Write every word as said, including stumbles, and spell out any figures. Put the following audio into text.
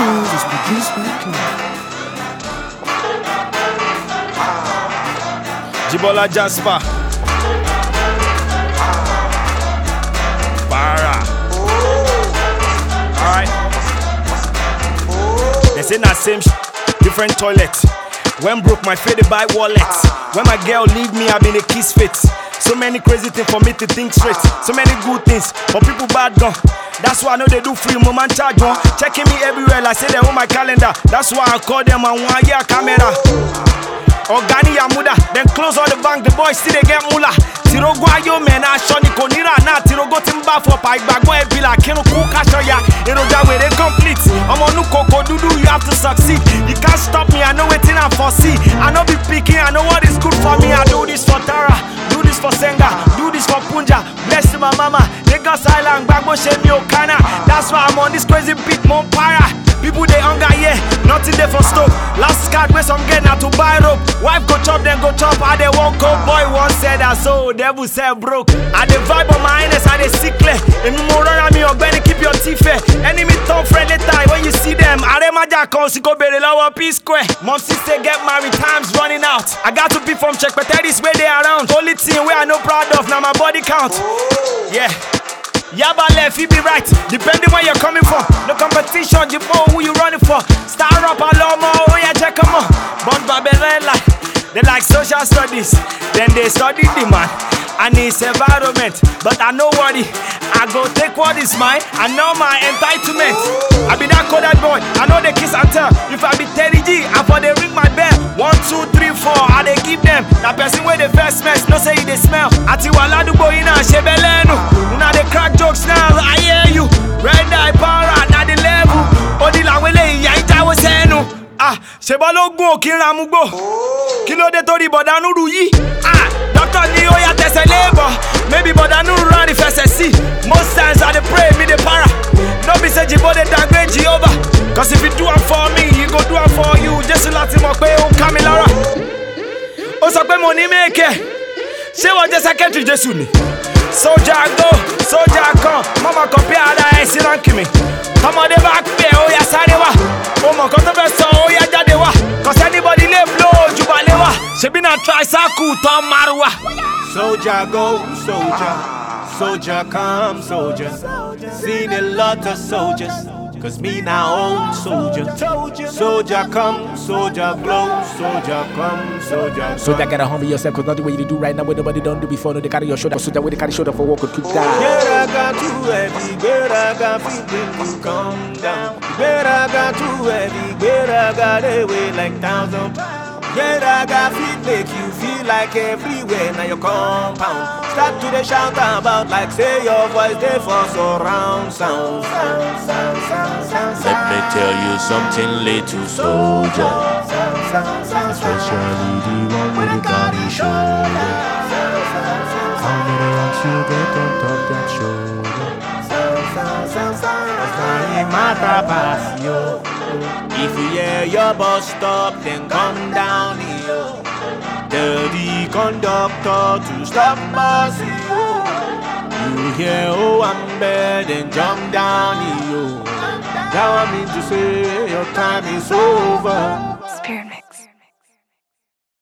Tunes is produced by Cloud. Jibola Jasper. Para. Alright. They say na same sh different toilet. When broke my faded by wallet. When my girl leave me, I been a kiss fit. So many crazy things for me to think straight. So many good things for people bad gone. That's why I know they do free moment charge one. Checking me everywhere, like say they own my calendar. That's why I call them and one year camera. Organi Yamuda, then close all the bank, the boys still they get mula. Tirogo ayo man, I shoni konira na tirogo timba for pipe bagbo e bila kino kuka shoya. Iroja we they complete. I'm on no koko dudu, you have to succeed. You can't stop me, I know waiting I foresee. I know be picking, I know what is good for me. I do this for Tara, do this for Senga, do this for Punja. Bless my mama, Lagos Island, bagbo shemi okana. That's why I'm on this crazy beat, mon para. People they hunger, yeah, nothing there for stove. Last card where some get now to buy rope. Wife go chop, then go chop, how they won't go. Boy once said that so, devil said broke. I the vibe on my highness, I they sickly. If you more on me, or better keep your teeth fair. Enemy talk friendly tie, when you see them, I dem a jack on, go bury lower P square. Mom sister get married, time's running out. I got to be from check, but that is where they around. Only thing where I no proud of, now my body count. Yeah. Yaba left, he be right, depending where you're coming from. No competition, you know who you running for. Star up a lot more, oh yeah, check them out. But Babylon, they like social studies, then they study the man and his environment. But I know what it, I go take what is mine, I know my entitlement. I be that coded boy, I know they kiss and tell. If I be thirty G, I for they ring my bell. One, two, three, four, I they give them. That person where they first mess, no say they smell. Ati wala du boy na shebelenu. Una they crack jokes now, I hear you. Red eye para, na the level. Odi la wele, ya ita was henu. Ah, shebalo go, kira mugbo. Kilo de tori bodanu ruyi. Ah, doctor ni oya tese labor. Maybe bodanu run the first see. Most times I dey pray, me the para. No be say Jibo dey downgrade Jehovah. Cause if you do it for me, he go do it for you. Just let him up pay on Kamilara. Osa pe money make. Say what just a country just ni. Soldier go, soldier come. Mama compare that I see rank me. Come on the back pay, oh ya sarewa. Oh my God, the best oh ya jadewa. Cause anybody lay blow, jubalewa. She be na try saku to marwa. Soldier go, soldier. Soldier come, soldier. Seen a lot of soldiers. Cause me now old soldier. Soldier come, soldier blow. Soldier come, soldier. Soldier gotta humble yourself, cause not the way you do right now. What nobody don't do before, no, they carry your shoulder. Soldier with they carry shoulder for walk or keep down. Yeah, I got too heavy, but I got feeling to come down. But I got too heavy, but I got away like thousand pounds. Yeah, I got feet make you feel like everywhere now your compound. Start to the shout about like say your voice they for surround sound. sound, sound, sound, sound Let me tell you something, little soldier. Especially the one with the gaudy shoulder. How many rocks you get on top that shoulder? If you hear your bus stop, then come down here. Tell the conductor to stop bus here. You hear oh I'm bad, then jump down here. Now I mean to say your time is over.